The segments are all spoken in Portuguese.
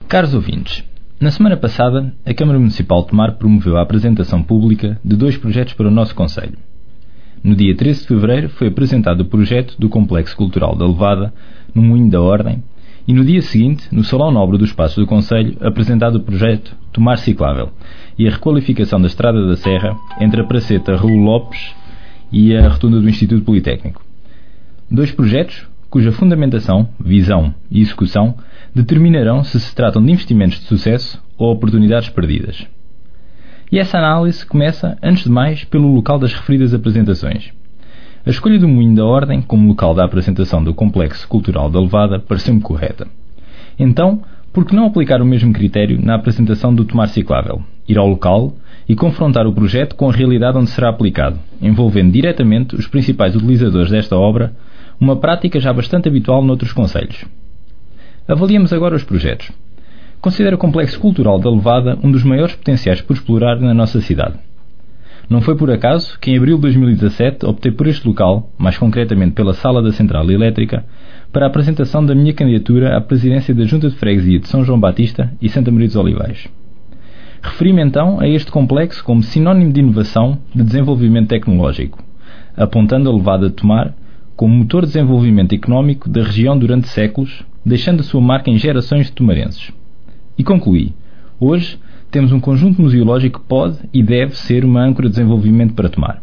Caros ouvintes, na semana passada, a Câmara Municipal de Tomar promoveu a apresentação pública de 2 projetos para o nosso concelho. No dia 13 de fevereiro foi apresentado o projeto do Complexo Cultural da Levada, no Moinho da Ordem, e no dia seguinte, no Salão Nobre dos Passos do Concelho, apresentado o projeto Tomar Ciclável e a requalificação da Estrada da Serra entre a Praceta Raul Lopes e a Rotunda do Instituto Politécnico. 2 projetos cuja fundamentação, visão e execução determinarão se tratam de investimentos de sucesso ou oportunidades perdidas. E essa análise começa, antes de mais, pelo local das referidas apresentações. A escolha do Moinho da Ordem como local da apresentação do Complexo Cultural da Levada pareceu-me correta. Então, por que não aplicar o mesmo critério na apresentação do Tomar Ciclável? Ir ao local e confrontar o projeto com a realidade onde será aplicado, envolvendo diretamente os principais utilizadores desta obra, uma prática já bastante habitual noutros concelhos. Avaliemos agora os projetos. Considero o Complexo Cultural da Levada um dos maiores potenciais por explorar na nossa cidade. Não foi por acaso que em abril de 2017 optei por este local, mais concretamente pela Sala da Central Elétrica, para a apresentação da minha candidatura à presidência da Junta de Freguesia de São João Batista e Santa Maria dos Olivais. Referi-me então a este complexo como sinónimo de inovação de desenvolvimento tecnológico, apontando a Levada de Tomar como motor de desenvolvimento económico da região durante séculos, deixando a sua marca em gerações de tomarenses. E concluí: hoje temos um conjunto museológico que pode e deve ser uma âncora de desenvolvimento para Tomar.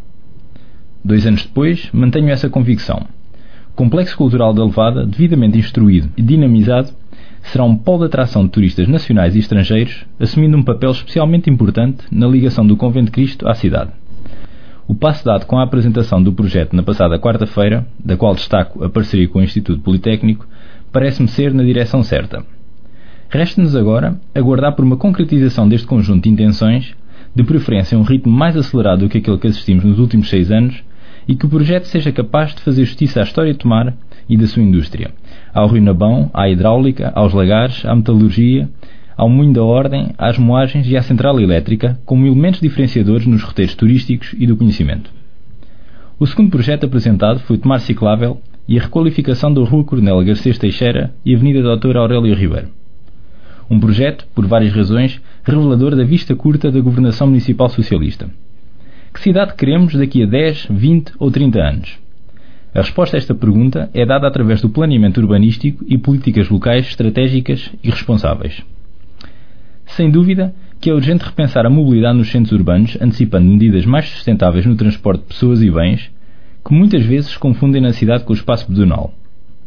2 anos depois, mantenho essa convicção. O Complexo Cultural da Levada, devidamente instruído e dinamizado, será um polo de atração de turistas nacionais e estrangeiros, assumindo um papel especialmente importante na ligação do Convento de Cristo à cidade. O passo dado com a apresentação do projeto na passada quarta-feira, da qual destaco a parceria com o Instituto Politécnico, parece-me ser na direção certa. Resta-nos agora aguardar por uma concretização deste conjunto de intenções, de preferência a um ritmo mais acelerado do que aquele que assistimos nos últimos 6 anos, e que o projeto seja capaz de fazer justiça à história de Tomar e da sua indústria, ao Rio Nabão, à hidráulica, aos lagares, à metalurgia, ao Moinho da Ordem, às moagens e à central elétrica, como elementos diferenciadores nos roteiros turísticos e do conhecimento. O segundo projeto apresentado foi Tomar Ciclável e a requalificação da Rua Coronel Garcês Teixeira e Avenida Dr. Aurélio Ribeiro. Um projeto, por várias razões, revelador da vista curta da governação municipal socialista. Que cidade queremos daqui a 10, 20 ou 30 anos? A resposta a esta pergunta é dada através do planeamento urbanístico e políticas locais estratégicas e responsáveis. Sem dúvida que é urgente repensar a mobilidade nos centros urbanos, antecipando medidas mais sustentáveis no transporte de pessoas e bens, que muitas vezes confundem na cidade com o espaço pedonal.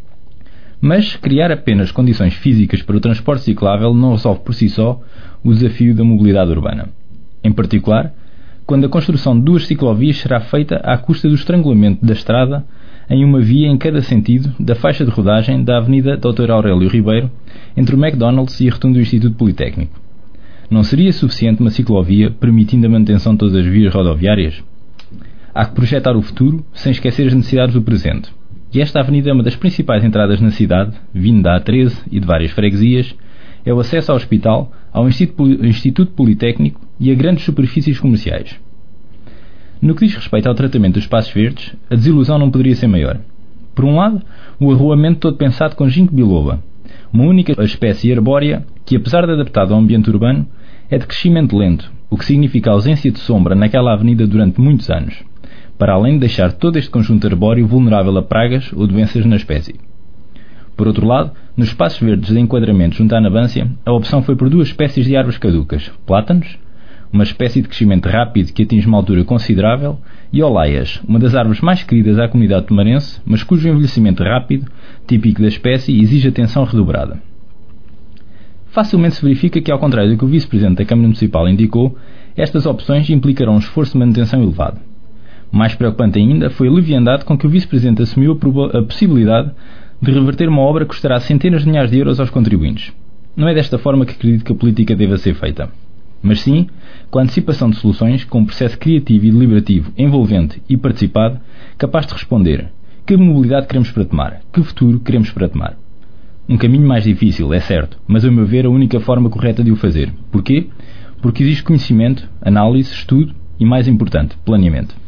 Mas criar apenas condições físicas para o transporte ciclável não resolve por si só o desafio da mobilidade urbana. Em particular, quando a construção de 2 ciclovias será feita à custa do estrangulamento da estrada em uma via em cada sentido da faixa de rodagem da Avenida Dr. Aurélio Ribeiro, entre o McDonald's e a Rotunda do Instituto Politécnico. Não seria suficiente uma ciclovia permitindo a manutenção de todas as vias rodoviárias? Há que projetar o futuro sem esquecer as necessidades do presente. E esta avenida é uma das principais entradas na cidade, vindo da A13 e de várias freguesias, é o acesso ao hospital, ao Instituto Politécnico e a grandes superfícies comerciais. No que diz respeito ao tratamento dos espaços verdes, a desilusão não poderia ser maior. Por um lado, o arruamento todo pensado com ginkgo biloba, uma única espécie arbórea que, apesar de adaptada ao ambiente urbano, é de crescimento lento, o que significa a ausência de sombra naquela avenida durante muitos anos, para além de deixar todo este conjunto arbóreo vulnerável a pragas ou doenças na espécie. Por outro lado, nos espaços verdes de enquadramento junto à Nabância, a opção foi por 2 espécies de árvores caducas: plátanos, uma espécie de crescimento rápido que atinge uma altura considerável, e olaias, uma das árvores mais queridas à comunidade tomarense, mas cujo envelhecimento rápido, típico da espécie, exige atenção redobrada. Facilmente se verifica que, ao contrário do que o Vice-Presidente da Câmara Municipal indicou, estas opções implicarão um esforço de manutenção elevado. Mais preocupante ainda foi a leviandade com que o Vice-Presidente assumiu a possibilidade de reverter uma obra que custará centenas de milhares de euros aos contribuintes. Não é desta forma que acredito que a política deva ser feita, mas sim com a antecipação de soluções, com um processo criativo e deliberativo, envolvente e participado, capaz de responder: que mobilidade queremos para Tomar? Que futuro queremos para Tomar? Um caminho mais difícil, é certo, mas a meu ver a única forma correta de o fazer. Porquê? Porque existe conhecimento, análise, estudo e, mais importante, planeamento.